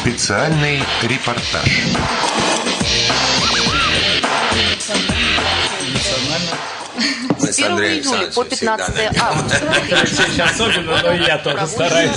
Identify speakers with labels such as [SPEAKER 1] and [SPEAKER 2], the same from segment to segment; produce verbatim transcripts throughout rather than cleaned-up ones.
[SPEAKER 1] Специальный репортаж.
[SPEAKER 2] С первого июля по пятнадцатое августа
[SPEAKER 3] особенно, но я тоже стараюсь.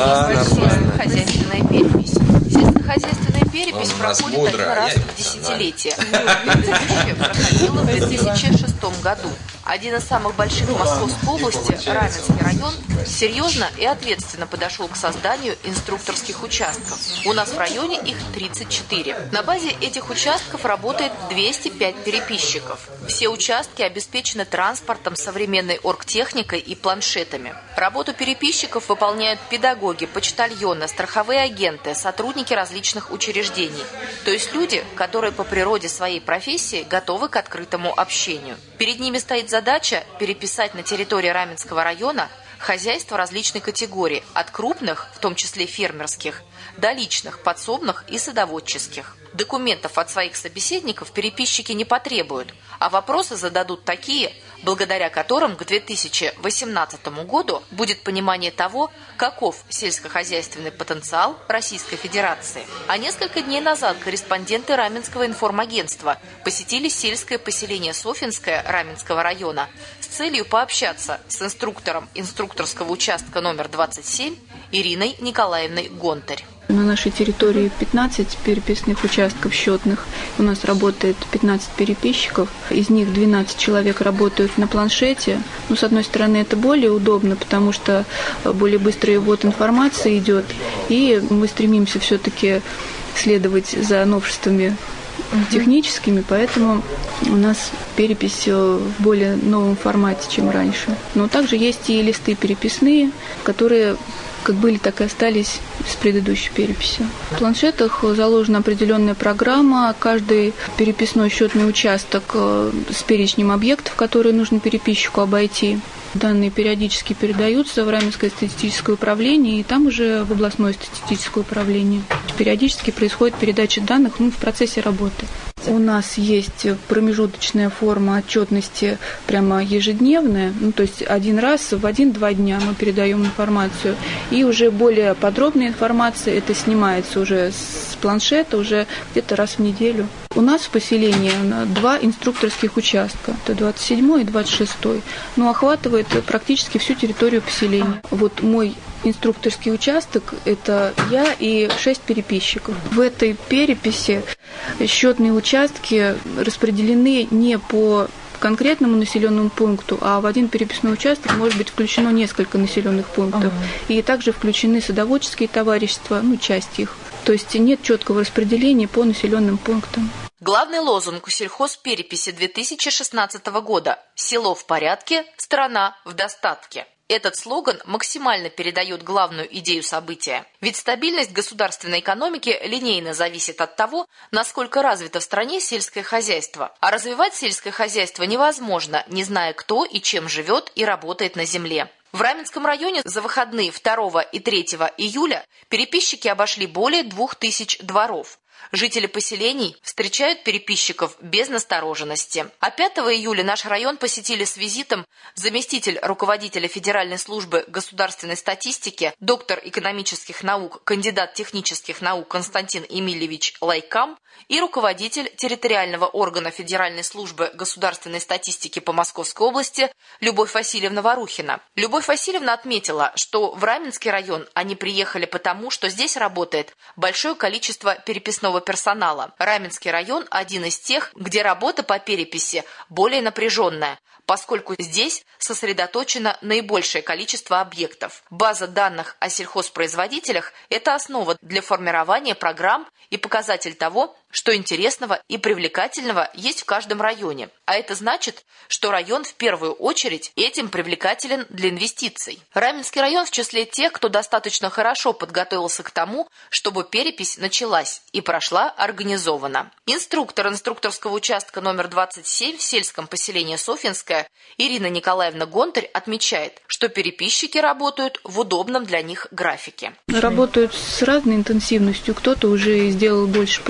[SPEAKER 2] Сельскохозяйственная перепись. Сельскохозяйственная перепись проходит один раз в десятилетие. Предыдущая проходила в две тысячи шестом году. Один из самых больших Московской области, Раменский район, серьезно и ответственно подошел к созданию инструкторских участков. У нас в районе их тридцать четыре. На базе этих участков работает двести пять переписчиков. Все участки обеспечены транспортом, современной оргтехникой и планшетами. Работу переписчиков выполняют педагоги, почтальоны, страховые агенты, сотрудники различных учреждений. То есть люди, которые по природе своей профессии готовы к открытому общению. Перед ними стоит задача переписать на территории Раменского района хозяйства различной категории, от крупных, в том числе фермерских, до личных, подсобных и садоводческих. Документов от своих собеседников переписчики не потребуют, а вопросы зададут такие, благодаря которым к две тысячи восемнадцатому году будет понимание того, каков сельскохозяйственный потенциал Российской Федерации. А несколько дней назад корреспонденты Раменского информагентства посетили сельское поселение Софьинское Раменского района с целью пообщаться с инструктором инструкторского участка номер двадцать семь Ириной Николаевной Гонтарь.
[SPEAKER 4] На нашей территории пятнадцать переписных участков счетных. У нас работает пятнадцать переписчиков. Из них двенадцать человек работают на планшете. Ну, с одной стороны, это более удобно, потому что более быстрый ввод информации идет. И мы стремимся все-таки следовать за новшествами техническими, поэтому у нас перепись в более новом формате, чем раньше. Но также есть и листы переписные, которые как были, так и остались с предыдущей переписи. В планшетах заложена определенная программа. Каждый переписной счетный участок с перечнем объектов, которые нужно переписчику обойти. Данные периодически передаются в Раменское статистическое управление и там уже в областное статистическое управление. Периодически происходит передача данных ну, в процессе работы. У нас есть промежуточная форма отчетности прямо ежедневная, ну, то есть один раз в один-два дня мы передаем информацию, и уже более подробная информация, это снимается уже с планшета, уже где-то раз в неделю. У нас в поселении два инструкторских участка, это двадцать седьмой и двадцать шестой, но охватывает практически всю территорию поселения. Вот мой инструкторский участок – это я и шесть переписчиков. В этой переписи счетные участки распределены не по конкретному населенному пункту, а в один переписной участок может быть включено несколько населенных пунктов. Ага. И также включены садоводческие товарищества, ну, часть их. То есть нет четкого распределения по населенным пунктам.
[SPEAKER 2] Главный лозунг сельхозпереписи две тысячи шестнадцатого года – «Село в порядке, страна в достатке». Этот слоган максимально передает главную идею события. Ведь стабильность государственной экономики линейно зависит от того, насколько развито в стране сельское хозяйство. А развивать сельское хозяйство невозможно, не зная, кто и чем живет и работает на земле. В Раменском районе за выходные второго и третьего июля переписчики обошли более двух тысяч дворов. Жители поселений встречают переписчиков без настороженности. А пятого июля наш район посетили с визитом заместитель руководителя Федеральной службы государственной статистики, доктор экономических наук, кандидат технических наук Константин Эмильевич Лайкам и руководитель территориального органа Федеральной службы государственной статистики по Московской области Любовь Васильевна Варухина. Любовь Васильевна отметила, что в Раменский район они приехали потому, что здесь работает большое количество переписного персонала. Раменский район – один из тех, где работа по переписи более напряженная, поскольку здесь сосредоточено наибольшее количество объектов. База данных о сельхозпроизводителях – это основа для формирования программ и показатель того, что интересного и привлекательного есть в каждом районе. А это значит, что район в первую очередь этим привлекателен для инвестиций. Раменский район в числе тех, кто достаточно хорошо подготовился к тому, чтобы перепись началась и прошла организованно. Инструктор инструкторского участка номер двадцать семь в сельском поселении Софьинское Ирина Николаевна Гонтарь отмечает, что переписчики работают в удобном для них графике.
[SPEAKER 4] Работают с разной интенсивностью. Кто-то уже сделал больше половины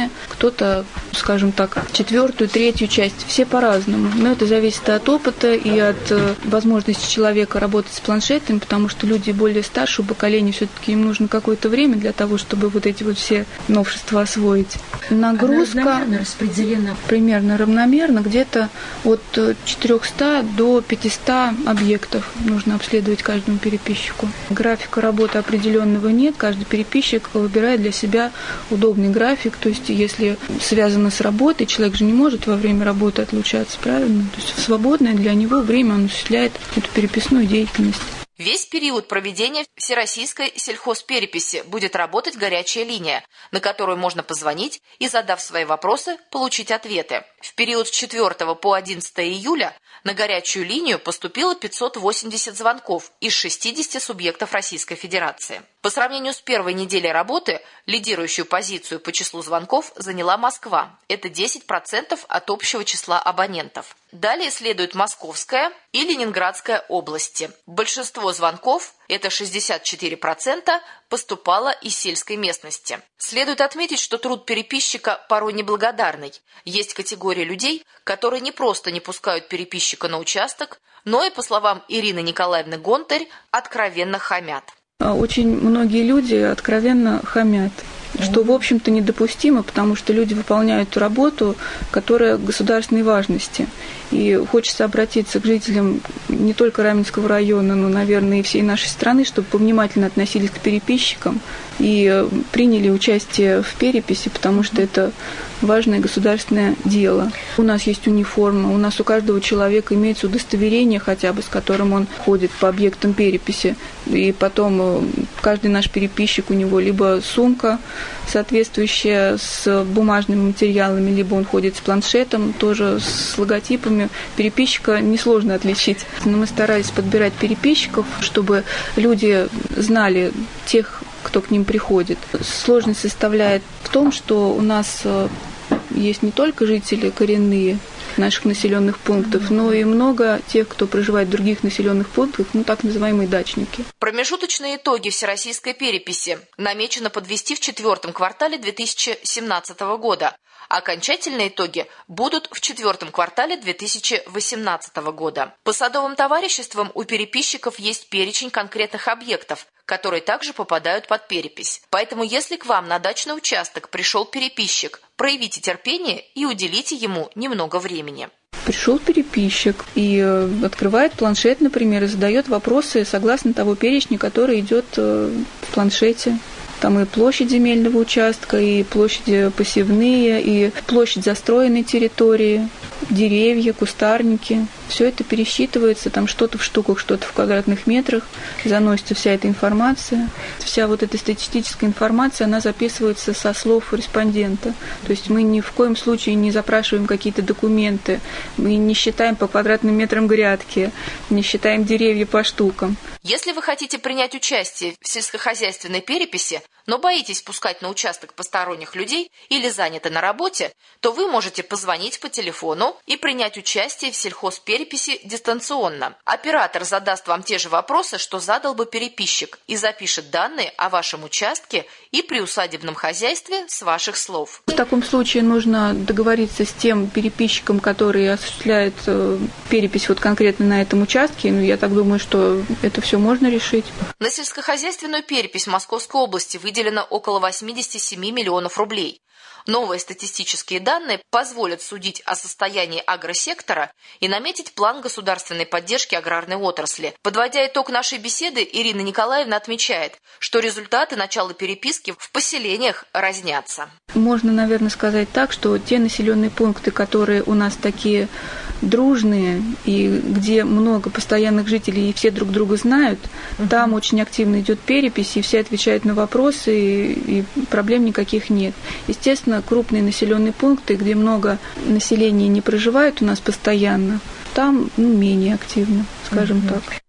[SPEAKER 4] половины, кто-то, скажем так, четвертую, третью часть. Все по-разному. Но это зависит от опыта и от возможности человека работать с планшетами, потому что люди более старшего поколения, все-таки им нужно какое-то время для того, чтобы вот эти вот все новшества освоить. Нагрузка
[SPEAKER 5] равномерно распределена?
[SPEAKER 4] Примерно равномерно, где-то от четырехсот до пятисот объектов нужно обследовать каждому переписчику. Графика работы определенного нет, каждый переписчик выбирает для себя удобный график, то есть если связано с работой, человек же не может во время работы отлучаться, правильно? То есть в свободное для него время он осуществляет эту переписную деятельность.
[SPEAKER 2] Весь период проведения всероссийской сельхозпереписи будет работать горячая линия, на которую можно позвонить и, задав свои вопросы, получить ответы. В период с четвёртого по одиннадцатое июля на горячую линию поступило пятьсот восемьдесят звонков из шестидесяти субъектов Российской Федерации. По сравнению с первой неделей работы, лидирующую позицию по числу звонков заняла Москва. Это десять процентов от общего числа абонентов. Далее следует Московская и Ленинградская области. Большинство звонков, это шестьдесят четыре процента, поступало из сельской местности. Следует отметить, что труд переписчика порой неблагодарный. Есть категория людей, которые не просто не пускают переписчика на участок, но и, по словам Ирины Николаевны Гонтарь, откровенно хамят.
[SPEAKER 4] Очень многие люди откровенно хамят, что, в общем-то, недопустимо, потому что люди выполняют работу, которая государственной важности. И хочется обратиться к жителям не только Раменского района, но, наверное, и всей нашей страны, чтобы повнимательно относились к переписчикам и приняли участие в переписи, потому что это важное государственное дело. У нас есть униформа, у нас у каждого человека имеется удостоверение хотя бы, с которым он ходит по объектам переписи. И потом каждый наш переписчик, у него либо сумка, соответствующая с бумажными материалами, либо он ходит с планшетом, тоже с логотипами. Переписчика несложно отличить. Но мы старались подбирать переписчиков, чтобы люди знали тех, кто к ним приходит. Сложность составляет в том, что у нас есть не только жители коренные наших населенных пунктов, но и много тех, кто проживает в других населенных пунктах, ну так называемые дачники.
[SPEAKER 2] Промежуточные итоги всероссийской переписи намечено подвести в четвертом квартале две тысячи семнадцатого года. Окончательные итоги будут в четвертом квартале две тысячи восемнадцатого года. По садовым товариществам у переписчиков есть перечень конкретных объектов, которые также попадают под перепись. Поэтому, если к вам на дачный участок пришел переписчик, проявите терпение и уделите ему немного времени.
[SPEAKER 4] Пришел переписчик и открывает планшет, например, и задает вопросы согласно того перечня, который идет в планшете. Там и площадь земельного участка, и площади посевные, и площадь застроенной территории, деревья, кустарники. Все это пересчитывается, там что-то в штуках, что-то в квадратных метрах, заносится вся эта информация. Вся вот эта статистическая информация, она записывается со слов респондента. То есть мы ни в коем случае не запрашиваем какие-то документы, мы не считаем по квадратным метрам грядки, не считаем деревья по штукам.
[SPEAKER 2] Если вы хотите принять участие в сельскохозяйственной переписи, но боитесь пускать на участок посторонних людей или заняты на работе, то вы можете позвонить по телефону и принять участие в сельхозпереписи дистанционно. Оператор задаст вам те же вопросы, что задал бы переписчик, и запишет данные о вашем участке и приусадебном хозяйстве с ваших слов.
[SPEAKER 4] В таком случае нужно договориться с тем переписчиком, который осуществляет перепись вот конкретно на этом участке. Ну, я так думаю, что это все можно решить.
[SPEAKER 2] На сельскохозяйственную перепись Московской области выделено около восемьдесят семь миллионов рублей. Новые статистические данные позволят судить о состоянии агросектора и наметить план государственной поддержки аграрной отрасли. Подводя итог нашей беседы, Ирина Николаевна отмечает, что результаты начала переписки в поселениях разнятся.
[SPEAKER 4] Можно, наверное, сказать так, что те населенные пункты, которые у нас такие дружные и где много постоянных жителей и все друг друга знают, uh-huh. там очень активно идет перепись, и все отвечают на вопросы, и, и проблем никаких нет. Естественно, крупные населенные пункты, где много населения не проживает у нас постоянно, там ну, менее активно, скажем uh-huh. так.